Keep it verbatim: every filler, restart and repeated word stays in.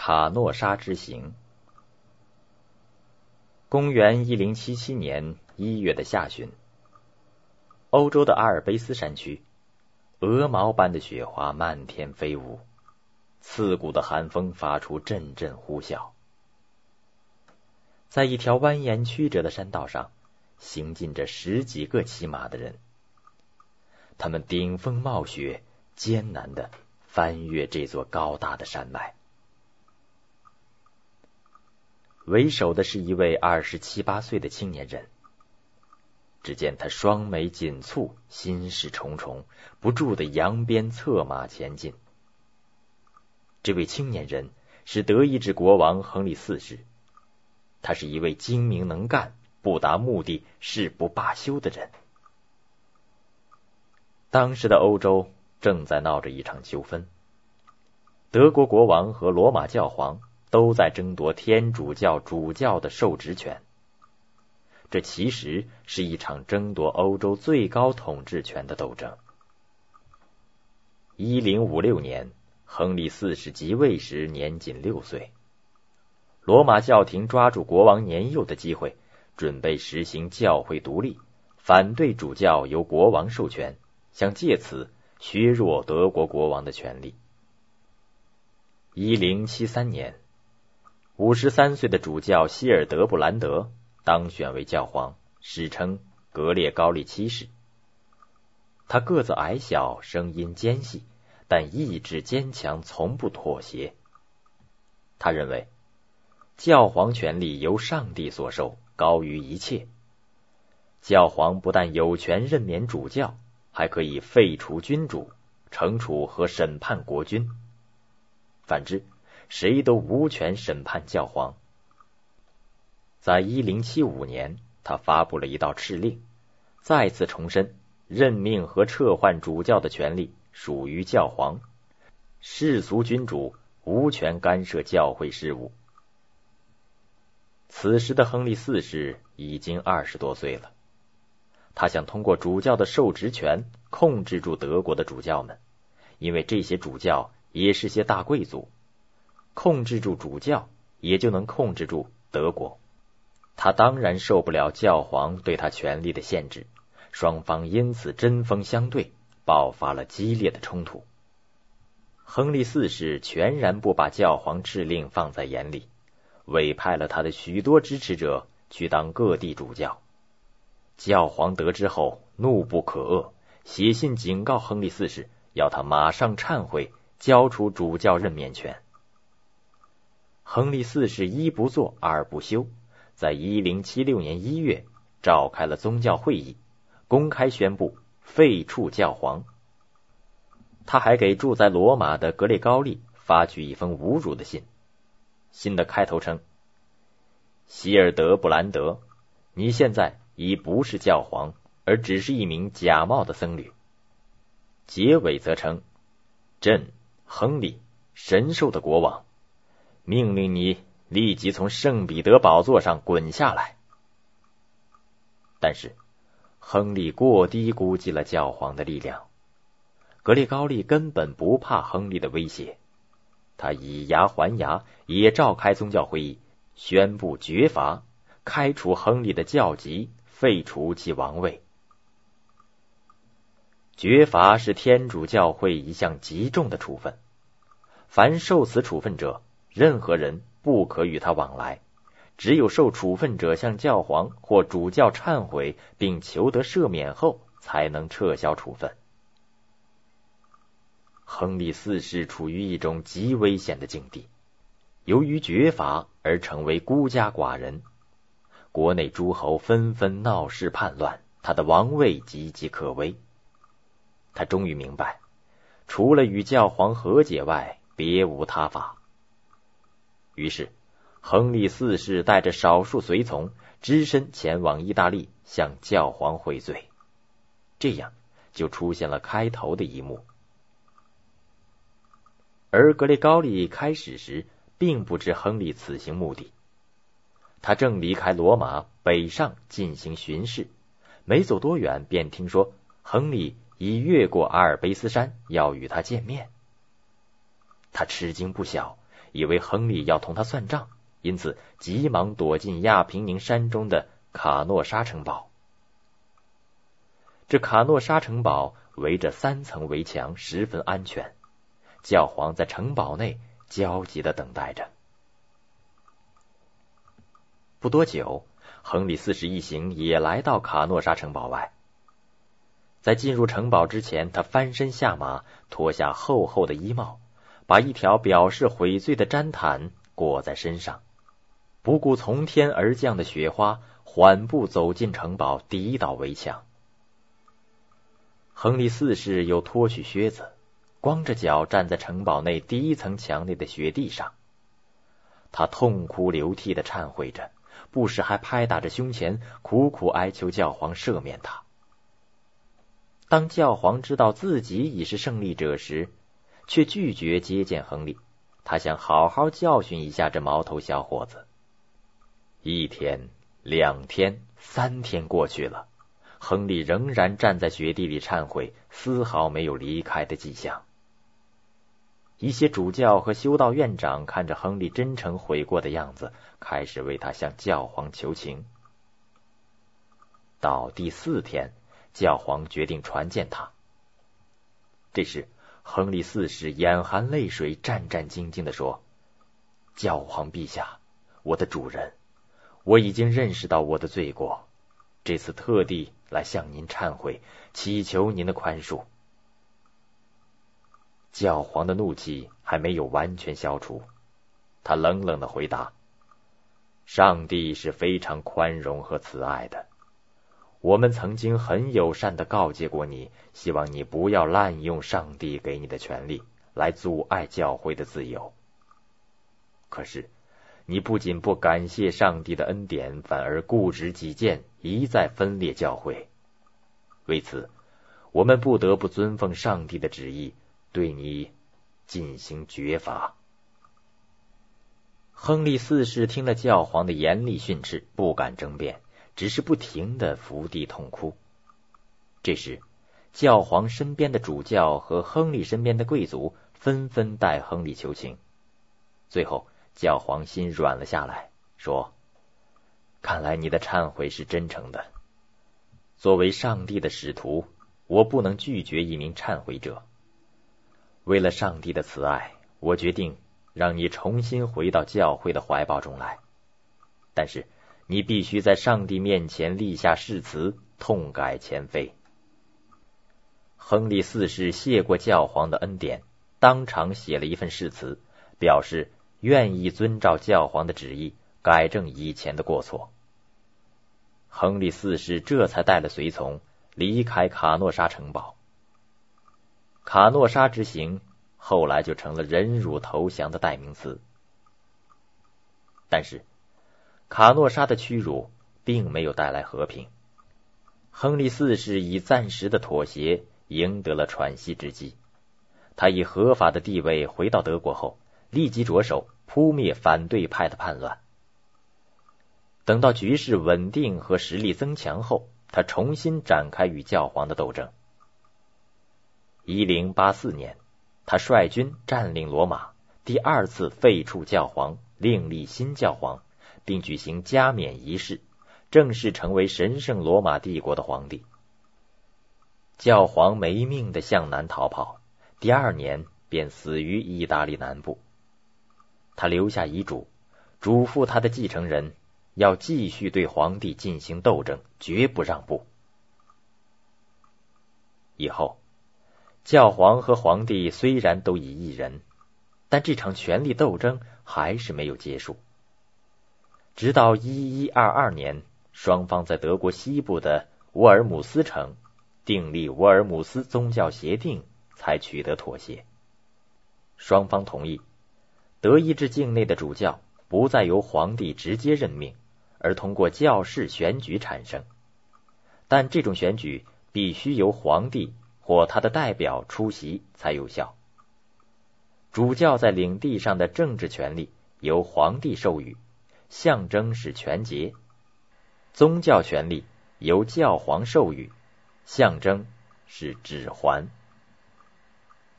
卡诺沙之行。公元一零七七年一月的下旬，欧洲的阿尔卑斯山区，鹅毛般的雪花漫天飞舞，刺骨的寒风发出阵阵呼啸。在一条蜿蜒曲折的山道上，行进着十几个骑马的人，他们顶风冒雪，艰难地翻越这座高大的山脉。为首的是一位二十七八岁的青年人，只见他双眉紧蹙，心事重重，不住地扬鞭策马前进。这位青年人是德意志国王亨利四世，他是一位精明能干、不达目的誓不罢休的人。当时的欧洲正在闹着一场纠纷，德国国王和罗马教皇都在争夺天主教主教的受职权。这其实是一场争夺欧洲最高统治权的斗争。一零五六年，亨利四世即位时年仅六岁。罗马教廷抓住国王年幼的机会，准备实行教会独立，反对主教由国王授权，想借此削弱德国国王的权力。一零七三年，五十三岁的主教希尔德布兰德当选为教皇，史称格列高利七世。他个子矮小，声音尖细，但意志坚强，从不妥协。他认为教皇权力由上帝所授，高于一切。教皇不但有权任免主教，还可以废除君主，惩处和审判国君。反之，谁都无权审判教皇。在一零七五年，他发布了一道敕令，再次重申任命和撤换主教的权利属于教皇，世俗君主无权干涉教会事务。此时的亨利四世已经二十多岁了，他想通过主教的受职权控制住德国的主教们，因为这些主教也是些大贵族，控制住主教也就能控制住德国。他当然受不了教皇对他权力的限制，双方因此针锋相对，爆发了激烈的冲突。亨利四世全然不把教皇敕令放在眼里，委派了他的许多支持者去当各地主教。教皇得知后怒不可遏，写信警告亨利四世，要他马上忏悔，交出主教任免权。亨利四世一不做二不休，在一零七六年一月召开了宗教会议，公开宣布废黜教皇。他还给住在罗马的格列高利发去一封侮辱的信，信的开头称：希尔德布兰德，你现在已不是教皇，而只是一名假冒的僧侣。结尾则称：朕亨利，神授的国王，命令你立即从圣彼得宝座上滚下来。但是亨利过低估计了教皇的力量，格列高利根本不怕亨利的威胁，他以牙还牙，也召开宗教会议，宣布绝罚，开除亨利的教籍，废除其王位。绝罚是天主教会一项极重的处分，凡受此处分者，任何人不可与他往来，只有受处分者向教皇或主教忏悔并求得赦免后，才能撤销处分。亨利四世处于一种极危险的境地，由于绝罚而成为孤家寡人，国内诸侯纷纷闹事叛乱，他的王位岌岌可危。他终于明白，除了与教皇和解外，别无他法。于是亨利四世带着少数随从，只身前往意大利向教皇悔罪。这样就出现了开头的一幕。而格列高利开始时并不知亨利此行目的，他正离开罗马北上进行巡视，没走多远便听说亨利已越过阿尔卑斯山，要与他见面。他吃惊不小， 以为亨利要同他算账，因此急忙躲进亚平宁山中的卡诺沙城堡。这卡诺沙城堡围着三层围墙，十分安全。教皇在城堡内焦急地等待着。不多久，亨利四世一行也来到卡诺沙城堡外。在进入城堡之前，他翻身下马，脱下厚厚的衣帽，把一条表示悔罪的毡毯裹在身上，不顾从天而降的雪花，缓步走进城堡第一道围墙。亨利四世又脱去靴子，光着脚站在城堡内第一层墙内的雪地上。他痛哭流涕地忏悔着，不时还拍打着胸前，苦苦哀求教皇赦免他。当教皇知道自己已是胜利者时，却拒绝接见亨利。他想好好教训一下这毛头小伙子。一天、两天、三天过去了，亨利仍然站在雪地里忏悔，丝毫没有离开的迹象。一些主教和修道院长看着亨利真诚悔过的样子，开始为他向教皇求情。到第四天，教皇决定传见他。这时，亨利四世眼含泪水，战战兢兢地说：“教皇陛下，我的主人，我已经认识到我的罪过，这次特地来向您忏悔，祈求您的宽恕。”教皇的怒气还没有完全消除，他冷冷地回答：“上帝是非常宽容和慈爱的。我们曾经很友善地告诫过你，希望你不要滥用上帝给你的权利，来阻碍教会的自由。可是，你不仅不感谢上帝的恩典，反而固执己见，一再分裂教会。为此，我们不得不遵奉上帝的旨意，对你进行绝罚。”亨利四世听了教皇的严厉训斥，不敢争辩，只是不停地伏地痛哭。这时，教皇身边的主教和亨利身边的贵族纷纷代亨利求情。最后，教皇心软了下来，说：“看来你的忏悔是真诚的。作为上帝的使徒，我不能拒绝一名忏悔者。为了上帝的慈爱，我决定让你重新回到教会的怀抱中来。但是，你必须在上帝面前立下誓词，痛改前非。”亨利四世谢过教皇的恩典，当场写了一份誓词，表示愿意遵照教皇的旨意，改正以前的过错。亨利四世这才带了随从离开卡诺沙城堡。卡诺沙之行后来就成了忍辱投降的代名词。但是，卡诺沙的屈辱并没有带来和平。亨利四世以暂时的妥协赢得了喘息之机。他以合法的地位回到德国后，立即着手扑灭反对派的叛乱。等到局势稳定和实力增强后，他重新展开与教皇的斗争。一零八四年，他率军占领罗马，第二次废黜教皇，另立新教皇，并举行加冕仪式，正式成为神圣罗马帝国的皇帝。教皇没命地向南逃跑，第二年便死于意大利南部。他留下遗嘱，嘱咐他的继承人要继续对皇帝进行斗争，绝不让步。以后，教皇和皇帝虽然都已异人，但这场权力斗争还是没有结束。直到一一二二年，双方在德国西部的沃尔姆斯城订立沃尔姆斯宗教协定，才取得妥协。双方同意，德意志境内的主教不再由皇帝直接任命，而通过教士选举产生，但这种选举必须由皇帝或他的代表出席才有效。主教在领地上的政治权利由皇帝授予，象征是权节；宗教权利由教皇授予，象征是指环。